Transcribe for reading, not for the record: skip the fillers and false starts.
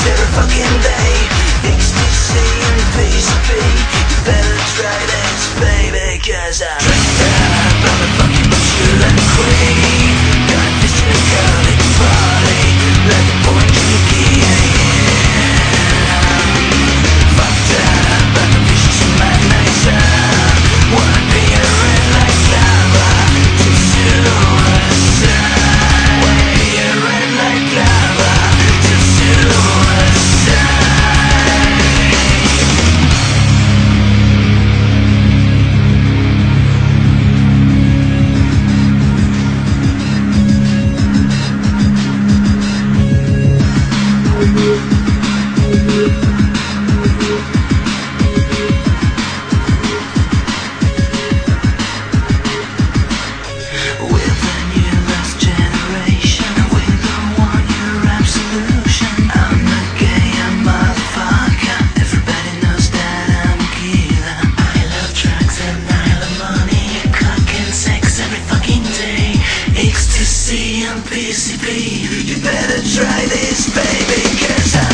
every fucking day. Ecstasy and PCP. You better try this, baby, cause I'm dressed up on the fucking butcher and queen. Got a fist in a garlic party. Like a boy drinking, fucked up, I'm a vicious maniac. Wanna be a red like lava to suicide. Wanna be a red like lava to suicide. Ecstasy and PCP. You better try this, baby, cause I'm